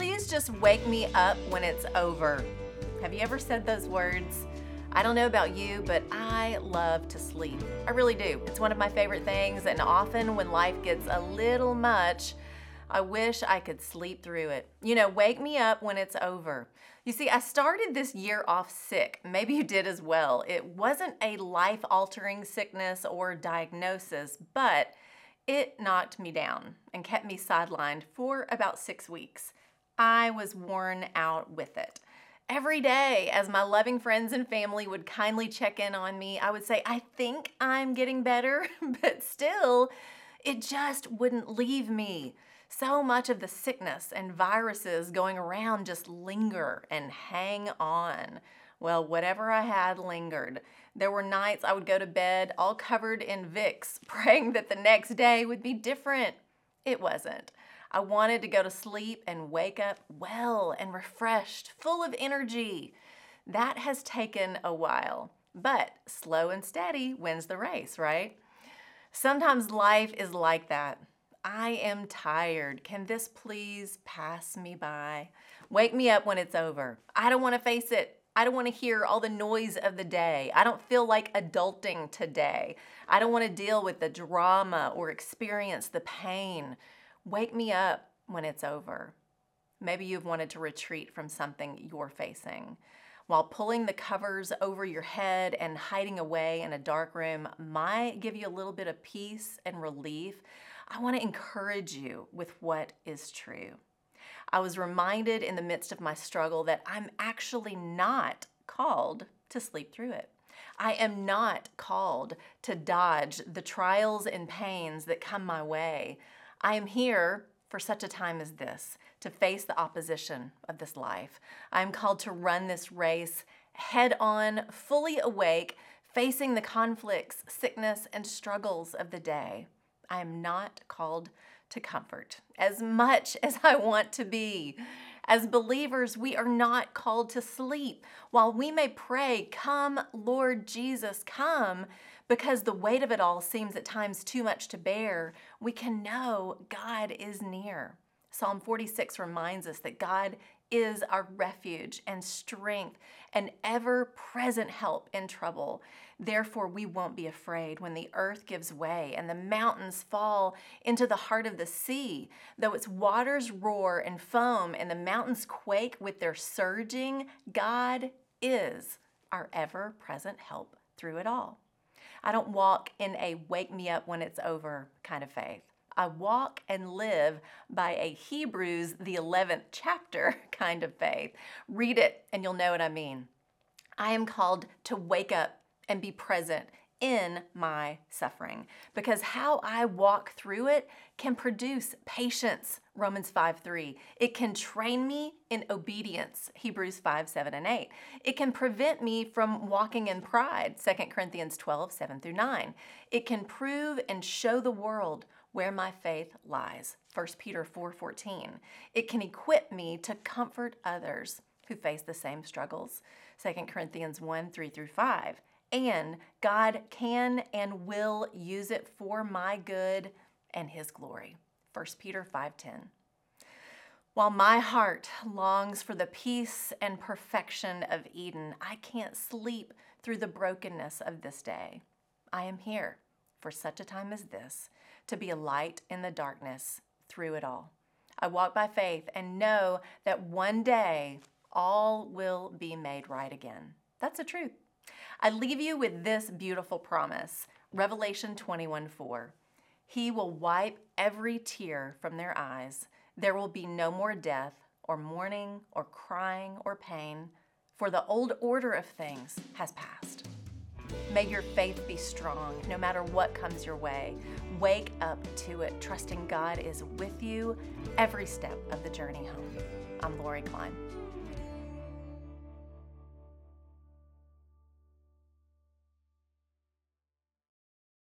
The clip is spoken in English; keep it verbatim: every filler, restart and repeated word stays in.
Please just wake me up when it's over. Have you ever said those words? I don't know about you, but I love to sleep. I really do. It's one of my favorite things, and often when life gets a little much, I wish I could sleep through it. You know, wake me up when it's over. You see, I started this year off sick. Maybe you did as well. It wasn't a life-altering sickness or diagnosis, but it knocked me down and kept me sidelined for about six weeks. I was worn out with it. Every day, as my loving friends and family would kindly check in on me, I would say, I think I'm getting better, but still, it just wouldn't leave me. So much of the sickness and viruses going around just linger and hang on. Well, whatever I had lingered. There were nights I would go to bed all covered in Vicks, praying that the next day would be different. It wasn't. I wanted to go to sleep and wake up well and refreshed, full of energy. That has taken a while, but slow and steady wins the race, right? Sometimes life is like that. I am tired. Can this please pass me by? Wake me up when it's over. I don't want to face it. I don't want to hear all the noise of the day. I don't feel like adulting today. I don't want to deal with the drama or experience the pain. Wake me up when it's over. Maybe you've wanted to retreat from something you're facing. While pulling the covers over your head and hiding away in a dark room might give you a little bit of peace and relief, I want to encourage you with what is true. I was reminded in the midst of my struggle that I'm actually not called to sleep through it. I am not called to dodge the trials and pains that come my way. I am here for such a time as this, to face the opposition of this life. I am called to run this race head on, fully awake, facing the conflicts, sickness, and struggles of the day. I am not called to comfort as much as I want to be. As believers, we are not called to sleep. While we may pray, "Come, Lord Jesus, come," because the weight of it all seems at times too much to bear, we can know God is near. Psalm forty-six reminds us that God is our refuge and strength and ever-present help in trouble. Therefore, we won't be afraid when the earth gives way and the mountains fall into the heart of the sea. Though its waters roar and foam and the mountains quake with their surging, God is our ever-present help through it all. I don't walk in a wake me up when it's over kind of faith. I walk and live by a Hebrews, the eleventh chapter kind of faith. Read it and you'll know what I mean. I am called to wake up and be present in my suffering, because how I walk through it can produce patience, Romans five three. It can train me in obedience, Hebrews five seven and eight. It can prevent me from walking in pride, Second Corinthians twelve seven through nine. It can prove and show the world where my faith lies, First Peter four fourteen. It can equip me to comfort others who face the same struggles, Second Corinthians one three through five. And God can and will use it for my good and His glory, First Peter five ten. While my heart longs for the peace and perfection of Eden, I can't sleep through the brokenness of this day. I am here for such a time as this, to be a light in the darkness through it all. I walk by faith and know that one day all will be made right again. That's the truth. I leave you with this beautiful promise, Revelation twenty-one four. He will wipe every tear from their eyes. There will be no more death or mourning or crying or pain, for the old order of things has passed. May your faith be strong no matter what comes your way. Wake up to it, trusting God is with you every step of the journey home. I'm Lori Klein.